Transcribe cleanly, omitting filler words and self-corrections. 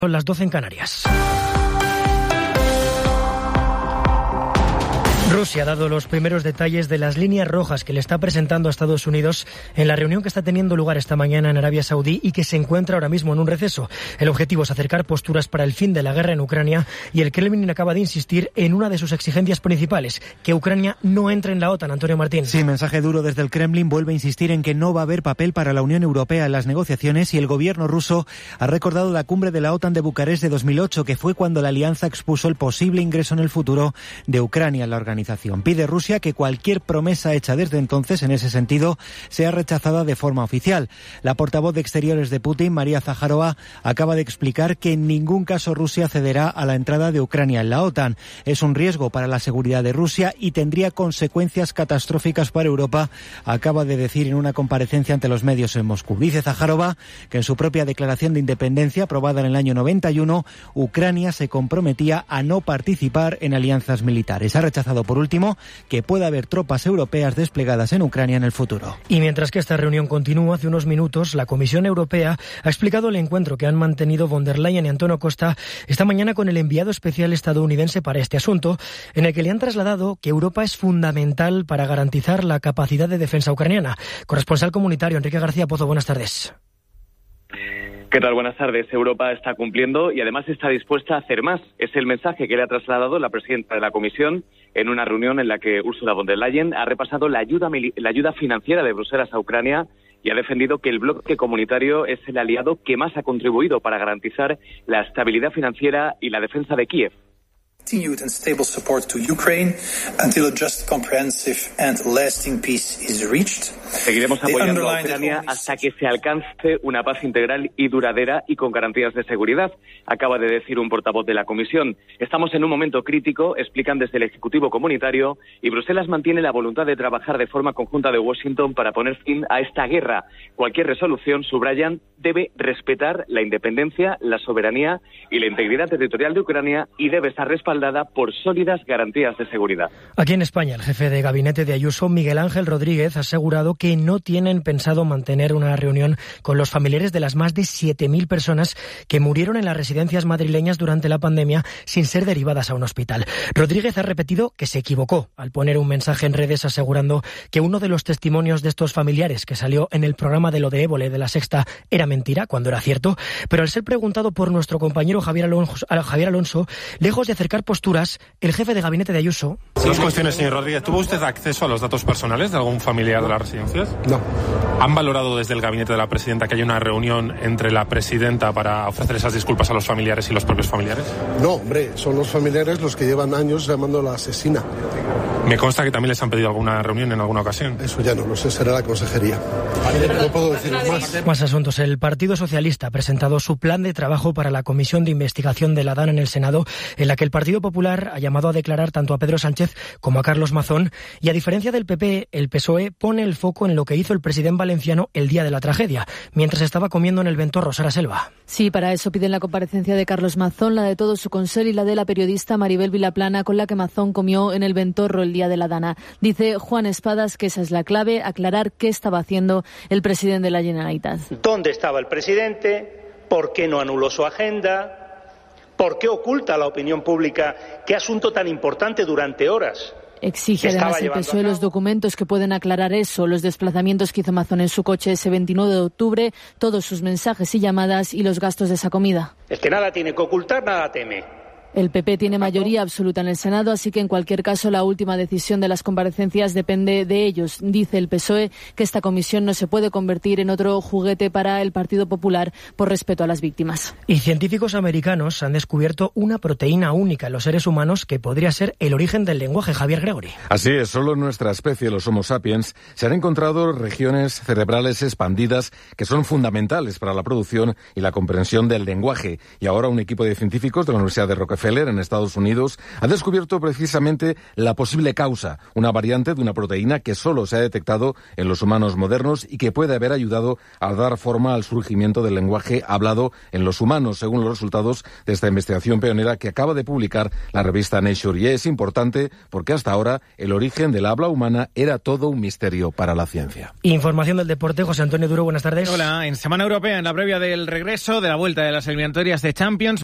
Son las 12 en Canarias. Rusia ha dado los primeros detalles de las líneas rojas que le está presentando a Estados Unidos en la reunión que está teniendo lugar esta mañana en Arabia Saudí y que se encuentra ahora mismo en un receso. El objetivo es acercar posturas para el fin de la guerra en Ucrania y el Kremlin acaba de insistir en una de sus exigencias principales, que Ucrania no entre en la OTAN. Antonio Martín. Sí, mensaje duro desde el Kremlin. Vuelve a insistir en que no va a haber papel para la Unión Europea en las negociaciones y el gobierno ruso ha recordado la cumbre de la OTAN de Bucarest de 2008, que fue cuando la alianza expuso el posible ingreso en el futuro de Ucrania en la organización. Pide Rusia que cualquier promesa hecha desde entonces en ese sentido sea rechazada de forma oficial. La portavoz de Exteriores de Putin, María Zaharova, acaba de explicar que en ningún caso Rusia cederá a la entrada de Ucrania en la OTAN. Es un riesgo para la seguridad de Rusia y tendría consecuencias catastróficas para Europa, acaba de decir en una comparecencia ante los medios en Moscú. Dice Zaharova que en su propia declaración de independencia aprobada en el año 91, Ucrania se comprometía a no participar en alianzas militares. Ha rechazado por último que pueda haber tropas europeas desplegadas en Ucrania en el futuro. Y mientras que esta reunión continúa, hace unos minutos la Comisión Europea ha explicado el encuentro que han mantenido von der Leyen y Antonio Costa esta mañana con el enviado especial estadounidense para este asunto, en el que le han trasladado que Europa es fundamental para garantizar la capacidad de defensa ucraniana. Corresponsal comunitario Enrique García Pozo, buenas tardes. ¿Qué tal? Buenas tardes. Europa está cumpliendo y además está dispuesta a hacer más. Es el mensaje que le ha trasladado la presidenta de la Comisión en una reunión en la que Ursula von der Leyen ha repasado la ayuda financiera de Bruselas a Ucrania y ha defendido que el bloque comunitario es el aliado que más ha contribuido para garantizar la estabilidad financiera y la defensa de Kiev. Continued and stable support to Ukraine until a just, comprehensive and lasting peace is reached. Seguiremos apoyando a Ucrania hasta que se alcance una paz integral y duradera y con garantías de seguridad, acaba de decir un portavoz de la Comisión. Estamos en un momento crítico, explican desde el Ejecutivo Comunitario, y Bruselas mantiene la voluntad de trabajar de forma conjunta de Washington para poner fin a esta guerra. Cualquier resolución, subrayan, debe respetar la independencia, la soberanía y la integridad territorial de Ucrania y debe estar respaldada por sólidas garantías de seguridad. Aquí en España, el jefe de gabinete de Ayuso, Miguel Ángel Rodríguez, ha asegurado que no tienen pensado mantener una reunión con los familiares de las más de 7.000 personas que murieron en las residencias madrileñas durante la pandemia sin ser derivadas a un hospital. Rodríguez ha repetido que se equivocó al poner un mensaje en redes asegurando que uno de los testimonios de estos familiares que salió en el programa de Lo de Évole de La Sexta era mentira, cuando era cierto, pero al ser preguntado por nuestro compañero Javier Alonso, lejos de acercar posturas, el jefe de gabinete de Ayuso... Dos cuestiones, señor Rodríguez. ¿Tuvo usted acceso a los datos personales de algún familiar de las residencias? No. ¿Han valorado desde el gabinete de la presidenta que haya una reunión entre la presidenta para ofrecer esas disculpas a los familiares y los propios familiares? No, hombre, son los familiares los que llevan años llamando a la asesina. Me consta que también les han pedido alguna reunión en alguna ocasión. Eso ya no lo sé, será la consejería. No puedo decir más. Más asuntos. El Partido Socialista ha presentado su plan de trabajo para la comisión de investigación de la DANA en el Senado, en la que el Partido Popular ha llamado a declarar tanto a Pedro Sánchez como a Carlos Mazón, y a diferencia del PP, el PSOE pone el foco en lo que hizo el presidente valenciano el día de la tragedia, mientras estaba comiendo en el Ventorro. Sara Selva. Sí, para eso piden la comparecencia de Carlos Mazón, la de todo su consell y la de la periodista Maribel Vilaplana, con la que Mazón comió en el Ventorro el día de la DANA. Dice Juan Espadas que esa es la clave, aclarar qué estaba haciendo el presidente de la Generalitat. ¿Dónde estaba el presidente? ¿Por qué no anuló su agenda? ¿Por qué oculta a la opinión pública qué asunto tan importante durante horas? Exige además el PSOE los documentos que pueden aclarar eso, los desplazamientos que hizo Mazón en su coche ese 29 de octubre, todos sus mensajes y llamadas y los gastos de esa comida. El que nada tiene que ocultar, nada teme. El PP tiene mayoría absoluta en el Senado, así que en cualquier caso la última decisión de las comparecencias depende de ellos. Dice el PSOE que esta comisión no se puede convertir en otro juguete para el Partido Popular por respeto a las víctimas. Y científicos americanos han descubierto una proteína única en los seres humanos que podría ser el origen del lenguaje. Javier Gregory. Así es, solo en nuestra especie, los Homo sapiens, se han encontrado regiones cerebrales expandidas que son fundamentales para la producción y la comprensión del lenguaje. Y ahora un equipo de científicos de la Universidad de Rockefeller Rockefeller, en Estados Unidos, ha descubierto precisamente la posible causa, una variante de una proteína que solo se ha detectado en los humanos modernos y que puede haber ayudado a dar forma al surgimiento del lenguaje hablado en los humanos, según los resultados de esta investigación pionera que acaba de publicar la revista Nature. Y es importante porque hasta ahora el origen del habla humana era todo un misterio para la ciencia. Información del deporte, José Antonio Duro, buenas tardes. Hola, en Semana Europea, en la previa del regreso de la vuelta de las eliminatorias de Champions.